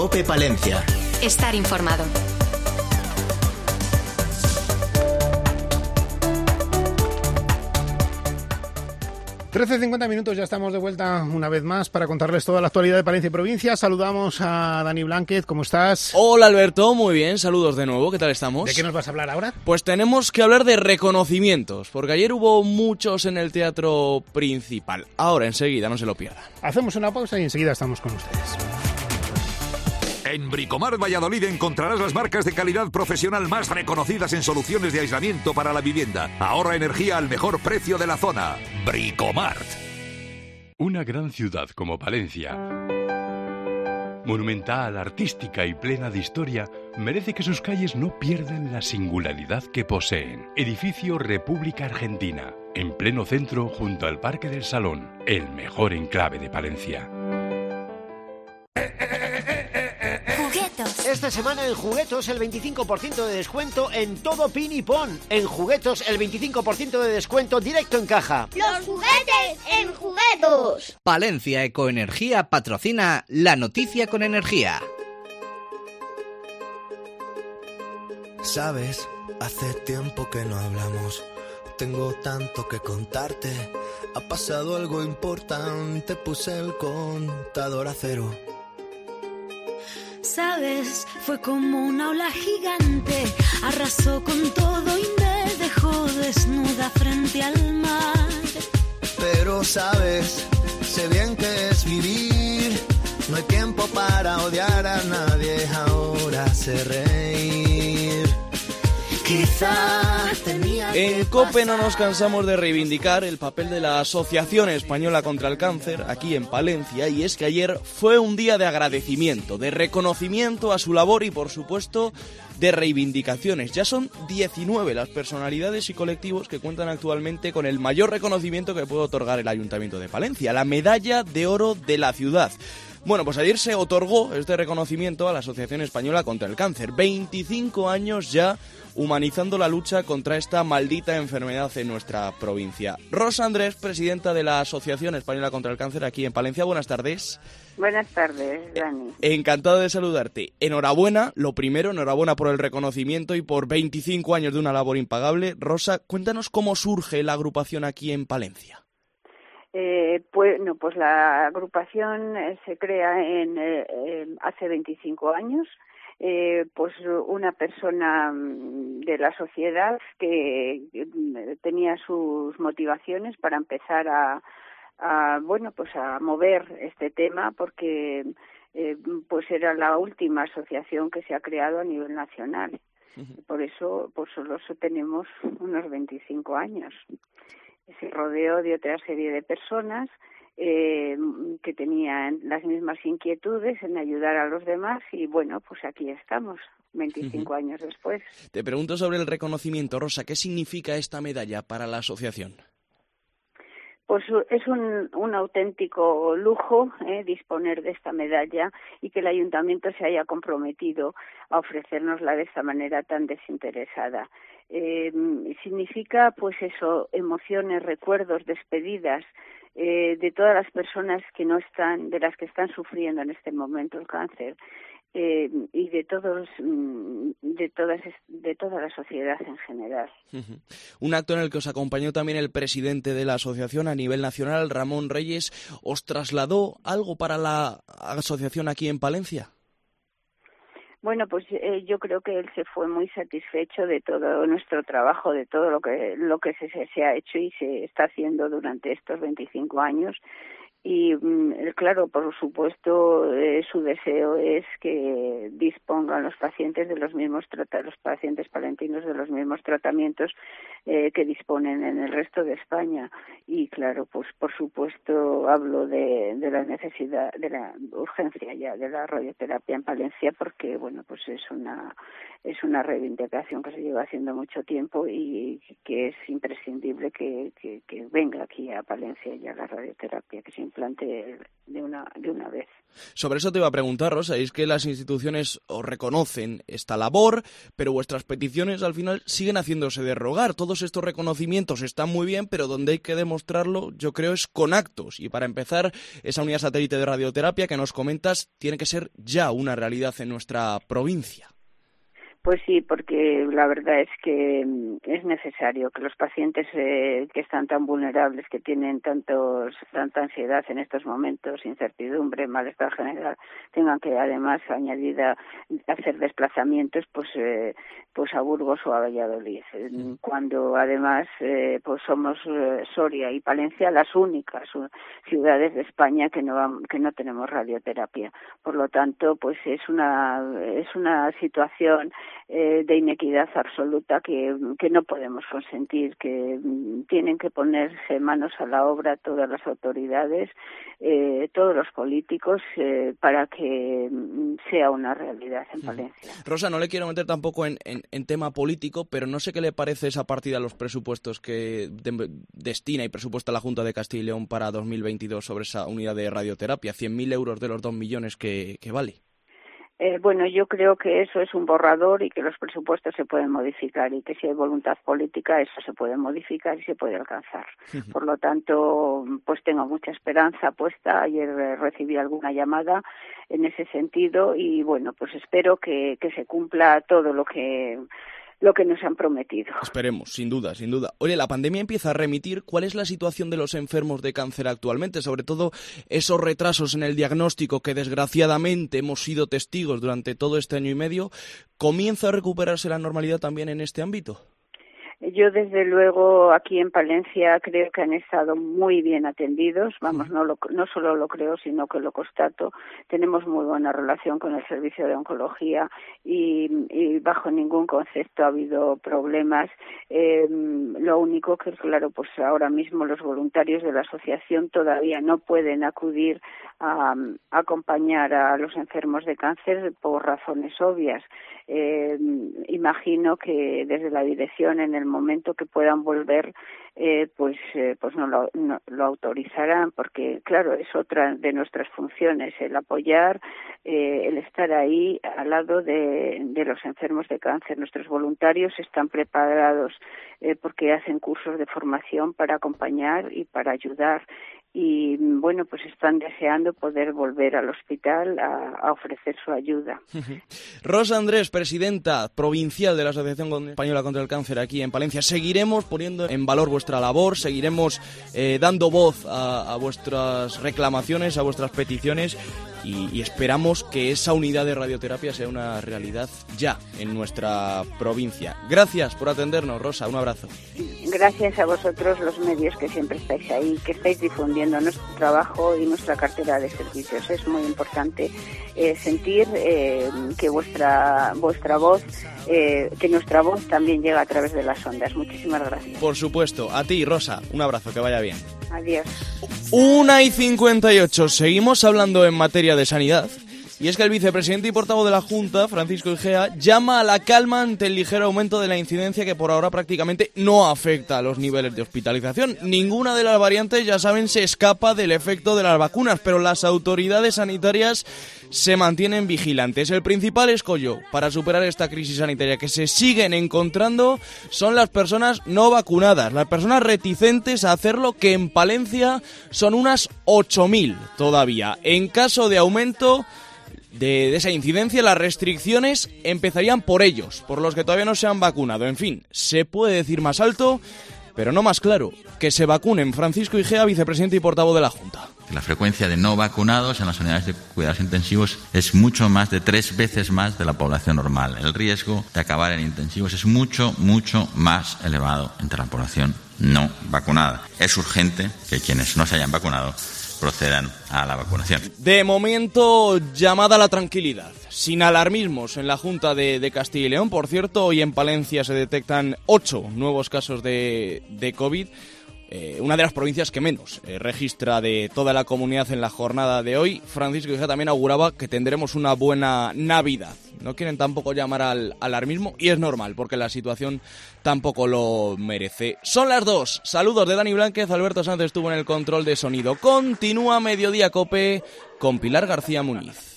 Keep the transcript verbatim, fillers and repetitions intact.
COPE Palencia. Estar informado. trece cincuenta minutos, ya estamos de vuelta una vez más para contarles toda la actualidad de Palencia y provincia. Saludamos a Dani Blanquet, ¿cómo estás? Hola Alberto, muy bien, saludos de nuevo, ¿qué tal estamos? ¿De qué nos vas a hablar ahora? Pues tenemos que hablar de reconocimientos, porque ayer hubo muchos en el teatro principal. Ahora, enseguida, no se lo pierdan. Hacemos una pausa y enseguida estamos con ustedes. En Bricomart Valladolid encontrarás las marcas de calidad profesional más reconocidas en soluciones de aislamiento para la vivienda. Ahorra energía al mejor precio de la zona. Bricomart. Una gran ciudad como Palencia, monumental, artística y plena de historia, merece que sus calles no pierdan la singularidad que poseen. Edificio República Argentina, en pleno centro junto al Parque del Salón, el mejor enclave de Palencia. Esta semana en Juguetos el veinticinco por ciento de descuento en todo Pin y Pon. En Juguetos el veinticinco por ciento de descuento directo en caja. ¡Los juguetes en Juguetos! Palencia Ecoenergía patrocina La Noticia con Energía. Sabes, hace tiempo que no hablamos. Tengo tanto que contarte. Ha pasado algo importante. Puse el contador a cero. Sabes, fue como una ola gigante, arrasó con todo y me dejó desnuda frente al mar. Pero sabes, sé bien que es vivir, no hay tiempo para odiar a nadie, ahora sé reír. Quizá tenía que En COPE no nos cansamos de reivindicar el papel de la Asociación Española contra el Cáncer aquí en Palencia, y es que ayer fue un día de agradecimiento, de reconocimiento a su labor y por supuesto de reivindicaciones. Ya son diecinueve las personalidades y colectivos que cuentan actualmente con el mayor reconocimiento que puede otorgar el Ayuntamiento de Palencia, la Medalla de Oro de la Ciudad. Bueno, pues ayer se otorgó este reconocimiento a la Asociación Española contra el Cáncer. veinticinco años ya humanizando la lucha contra esta maldita enfermedad en nuestra provincia. Rosa Andrés, presidenta de la Asociación Española contra el Cáncer aquí en Palencia. Buenas tardes. Buenas tardes, Dani. Encantado de saludarte. Enhorabuena, lo primero, enhorabuena por el reconocimiento y por veinticinco años de una labor impagable. Rosa, cuéntanos cómo surge la agrupación aquí en Palencia. Eh, pues, no, pues la agrupación eh, se crea en eh, eh, hace veinticinco años. Eh, pues una persona de la sociedad que tenía sus motivaciones para empezar a, a bueno pues a mover este tema, porque eh, pues era la última asociación que se ha creado a nivel nacional. Por eso pues solo tenemos unos veinticinco años. Se rodeó de otra serie de personas Eh, que tenían las mismas inquietudes en ayudar a los demás y bueno, pues aquí estamos, veinticinco uh-huh. años después. Te pregunto sobre el reconocimiento, Rosa, ¿qué significa esta medalla para la asociación? Pues es un, un auténtico lujo eh, disponer de esta medalla y que el ayuntamiento se haya comprometido a ofrecérnosla de esta manera tan desinteresada. Eh, significa pues eso, emociones, recuerdos, despedidas, Eh, de todas las personas que no están, de las que están sufriendo en este momento el cáncer, eh, y de todos, de todas, de toda la sociedad en general. Uh-huh. Un acto en el que os acompañó también el presidente de la asociación a nivel nacional, Ramón Reyes. ¿Os trasladó algo para la asociación aquí en Palencia? Bueno, pues eh, yo creo que él se fue muy satisfecho de todo nuestro trabajo, de todo lo que lo que se, se ha hecho y se está haciendo durante estos veinticinco años. Y claro, por supuesto, eh, su deseo es que dispongan los pacientes de los mismos trata- los pacientes palentinos de los mismos tratamientos eh, que disponen en el resto de España. Y claro, pues por supuesto hablo de, de la necesidad, de la urgencia ya de la radioterapia en Palencia, porque bueno, pues es una es una reivindicación que se lleva haciendo mucho tiempo y que es imprescindible que, que, que venga aquí a Palencia ya la radioterapia, que es implante de una de una vez. Sobre eso te iba a preguntar, Rosa, y es que las instituciones os reconocen esta labor, pero vuestras peticiones al final siguen haciéndose de rogar. Todos estos reconocimientos están muy bien, pero donde hay que demostrarlo, yo creo, es con actos. Y para empezar, esa unidad satélite de radioterapia que nos comentas tiene que ser ya una realidad en nuestra provincia. Pues sí, porque la verdad es que es necesario que los pacientes eh, que están tan vulnerables, que tienen tantos tanta ansiedad en estos momentos, incertidumbre, malestar general, tengan que además añadida hacer desplazamientos pues eh, pues a Burgos o a Valladolid. Cuando además eh, pues somos eh, Soria y Palencia las únicas ciudades de España que no que no tenemos radioterapia. Por lo tanto, pues es una es una situación Eh, de inequidad absoluta que, que no podemos consentir, que mm, tienen que ponerse manos a la obra todas las autoridades, eh, todos los políticos, eh, para que mm, sea una realidad en Palencia. Rosa, no le quiero meter tampoco en, en, en tema político, pero no sé qué le parece esa partida a los presupuestos que de, destina y presupuesta la Junta de Castilla y León para dos mil veintidós sobre esa unidad de radioterapia, cien mil euros de los dos millones que, que vale. Eh, bueno, yo creo que eso es un borrador y que los presupuestos se pueden modificar y que si hay voluntad política eso se puede modificar y se puede alcanzar. Uh-huh. Por lo tanto, pues tengo mucha esperanza puesta. Ayer eh, recibí alguna llamada en ese sentido y bueno, pues espero que, que se cumpla todo lo que lo que nos han prometido. Esperemos, sin duda, sin duda. Oye, la pandemia empieza a remitir. ¿Cuál es la situación de los enfermos de cáncer actualmente? Sobre todo esos retrasos en el diagnóstico que desgraciadamente hemos sido testigos durante todo este año y medio. ¿Comienza a recuperarse la normalidad también en este ámbito? Yo, desde luego, aquí en Palencia creo que han estado muy bien atendidos. Vamos, no, lo, no solo lo creo, sino que lo constato. Tenemos muy buena relación con el servicio de oncología y, y bajo ningún concepto ha habido problemas. Eh, lo único que, claro, pues ahora mismo los voluntarios de la asociación todavía no pueden acudir a, a acompañar a los enfermos de cáncer por razones obvias. Eh, imagino que desde la dirección, en el momento que puedan volver, eh, pues eh, pues no lo, no lo autorizarán, porque claro, es otra de nuestras funciones, el apoyar, eh, el estar ahí al lado de, de los enfermos de cáncer. Nuestros voluntarios están preparados eh, porque hacen cursos de formación para acompañar y para ayudar. Y bueno, pues están deseando poder volver al hospital a, a ofrecer su ayuda. Rosa Andrés, presidenta provincial de la Asociación Española contra el Cáncer aquí en Palencia. Seguiremos poniendo en valor vuestra labor, seguiremos eh, dando voz a, a vuestras reclamaciones, a vuestras peticiones y, y esperamos que esa unidad de radioterapia sea una realidad ya en nuestra provincia. Gracias por atendernos, Rosa, un abrazo. Gracias a vosotros, los medios, que siempre estáis ahí, que estáis difundiendo nuestro trabajo y nuestra cartera de servicios. Es muy importante eh, sentir eh, que vuestra vuestra voz, eh, que nuestra voz también llega a través de las ondas. Muchísimas gracias. Por supuesto. A ti, Rosa, un abrazo, que vaya bien. Adiós. Una y cincuenta y ocho. Seguimos hablando en materia de sanidad. Y es que el vicepresidente y portavoz de la Junta, Francisco Igea, llama a la calma ante el ligero aumento de la incidencia que por ahora prácticamente no afecta a los niveles de hospitalización. Ninguna de las variantes, ya saben, se escapa del efecto de las vacunas, pero las autoridades sanitarias se mantienen vigilantes. El principal escollo para superar esta crisis sanitaria que se siguen encontrando son las personas no vacunadas, las personas reticentes a hacerlo, que en Palencia son unas ocho mil todavía. En caso de aumento De, de esa incidencia, las restricciones empezarían por ellos, por los que todavía no se han vacunado. En fin, se puede decir más alto, pero no más claro. Que se vacunen. Francisco Igea, vicepresidente y portavoz de la Junta. La frecuencia de no vacunados en las unidades de cuidados intensivos es mucho más de tres veces más de la población normal. El riesgo de acabar en intensivos es mucho, mucho más elevado entre la población no vacunada. Es urgente que quienes no se hayan vacunado procedan a la vacunación. De momento, llamada a la tranquilidad, sin alarmismos en la Junta de, de Castilla y León. Por cierto, hoy en Palencia se detectan ocho nuevos casos de, de COVID, eh, una de las provincias que menos eh, registra de toda la comunidad en la jornada de hoy. Francisco Igea también auguraba que tendremos una buena Navidad. no quieren tampoco llamar al alarmismo, y es normal, porque la situación tampoco lo merece. Son las dos. Saludos de Dani Blánquez, Alberto Sánchez estuvo en el control de sonido. Continúa Mediodía Cope con Pilar García Muñiz.